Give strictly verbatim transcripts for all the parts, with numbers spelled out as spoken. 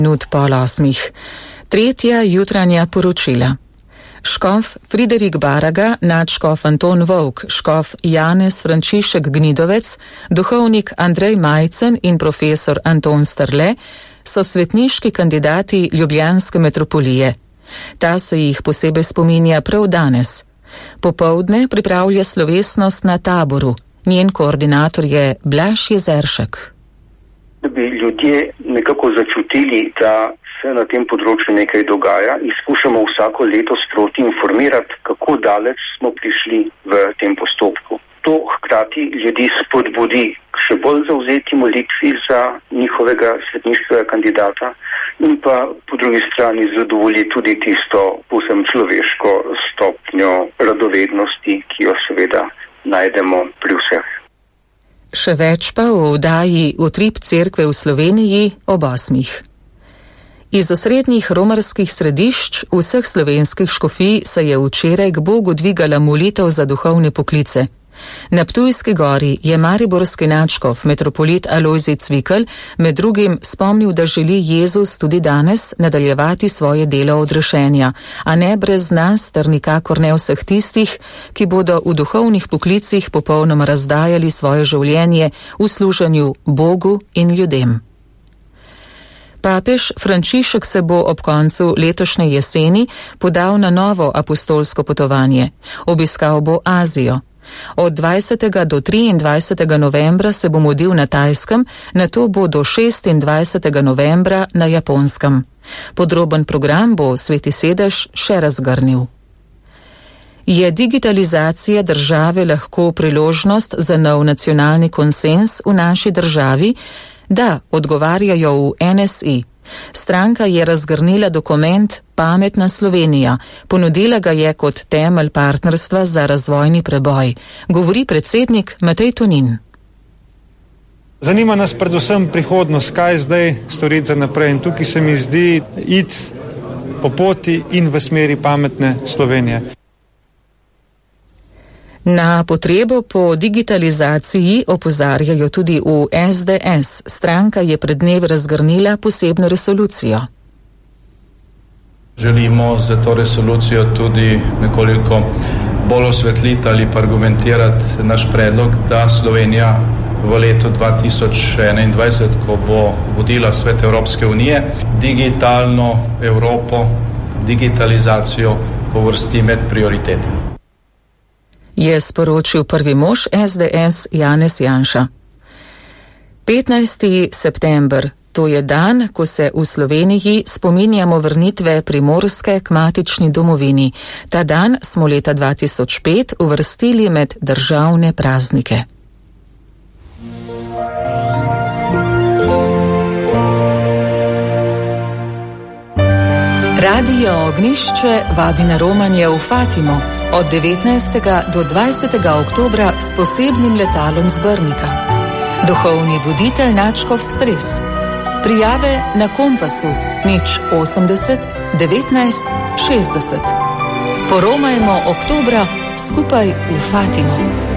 Minut pol osmih. Tretja jutranja poročila. Škof Friderik Baraga, nadškof Anton Vovk, škof Janez Frančišek Gnidovec, duhovnik Andrej Majcen in profesor Anton Strle so svetniški kandidati ljubljanske metropolije. Ta se jih posebej spominja prav danes. Popoldne pripravlja slovesnost na taboru. Njen koordinator je Blaž Jezeršek. Da bi ljudje nekako začutili, da se na tem področju nekaj dogaja in skušamo vsako leto sproti informirati, kako daleč smo prišli v tem postopku. To hkrati ljudi spodbudi k še bolj zavzeti molitvi za njihovega svetniškega kandidata in pa po drugi strani zadovolji tudi tisto povsem človeško stopnjo radovednosti, ki jo seveda najdemo pri vseh. Še več pa v oddaji Utrip cerkve v Sloveniji ob osmih. Iz osrednjih romarskih središč vseh slovenskih škofij se je včeraj k Bogu dvigala molitev za duhovne poklice. Na Ptujski gori je mariborski nadškof metropolit Alojzij Cvikl med drugim spomnil, da želi Jezus tudi danes nadaljevati svoje delo odrešenja, a ne brez nas ter nikakor ne vseh tistih, ki bodo v duhovnih poklicih popolnoma razdajali svoje življenje v služenju Bogu in ljudem. Papež Frančišek se bo ob koncu letošnje jeseni podal na novo apostolsko potovanje. Obiskal bo Azijo. Od dvajsetega do triindvajsetega novembra se bo mudil na Tajskem, nato bo do šestindvajsetega novembra na Japonskem. Podroben program bo Sveti sedež še razgrnil. Je digitalizacija države lahko priložnost za nov nacionalni konsens v naši državi? Da, odgovarjajo v N S I. Stranka je razgrnila dokument Pametna Slovenija, ponudila ga je kot temelj partnerstva za razvojni preboj, govori predsednik Matej Tonin. Zanima nas predvsem prihodnost, kaj zdaj storiti za naprej in tukaj se mi zdi iti po poti in v smeri pametne Slovenije. Na potrebo po digitalizaciji opozarjajo tudi v S D S. Stranka je pred dnevi razgrnila posebno resolucijo. Želimo za to resolucijo tudi nekoliko bolj osvetliti ali pa argumentirati naš predlog, da Slovenija v letu dva tisoč enaindvajset, ko bo vodila Svet Evropske unije, digitalno Evropo, digitalizacijo povrsti med prioritete. Je sporočil prvi mož S D S Janez Janša. petnajsti september, to je dan, ko se v Sloveniji spominjamo vrnitve Primorske k matični domovini. Ta dan smo leta dva tisoč pet uvrstili med državne praznike. Radio Ognjišče vabi na romanje v Fatimo od devetnajstega do dvajsetega oktobra s posebnim letalom z Brnika. Duhovni voditelj nadškof Stres. Prijave na Kompasu nič osemdeset devetnajst šestdeset. Poromajmo oktobra skupaj v Fatimo.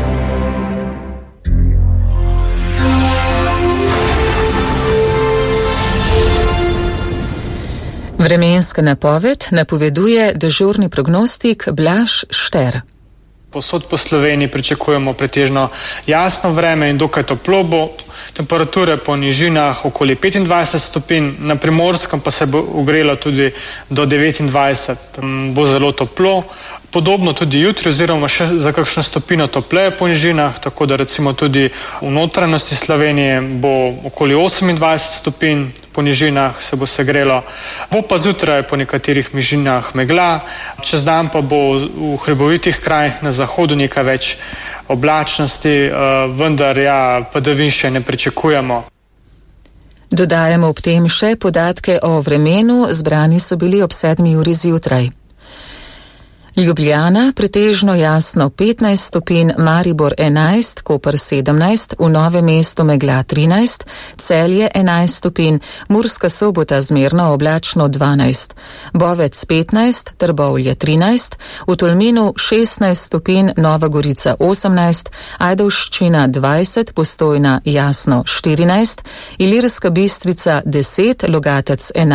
Vremenska napoved napoveduje dežurni prognostik Blaž Šter. Povsod po Sloveniji pričakujemo pretežno jasno vreme in dokaj toplo bo. Temperature po nižinah okoli petindvajset stopinj, na Primorskem pa se bo ogrelo tudi do devetindvajset. Bo zelo toplo. Podobno tudi jutri oziroma še za kakšno stopino topleje po nižinah, tako da recimo tudi v notranjosti Slovenije bo okoli osemindvajset stopinj, po nižinah se bo segrelo. Bo pa zjutraj po nekaterih nižinah megla, čez dan pa bo v hribovitih krajih na zahodu nekaj več oblačnosti, vendar ja, padavin še ne pričakujemo. Dodajamo ob tem še podatke o vremenu, zbrani so bili ob sedmi uri zjutraj. Ljubljana pretežno jasno petnajst stopinj, Maribor enajst, Koper sedemnajst, v Novem mestu megla trinajst, Celje enajst stopinj, Murska Sobota zmerno oblačno dvanajst, Bovec petnajst, Trbovlje trinajst, v Tolminu šestnajst stopinj, Nova Gorica osemnajst, Ajdovščina dvajset, Postojna jasno štirinajst, Ilirska Bistrica deset, Logatec enajst,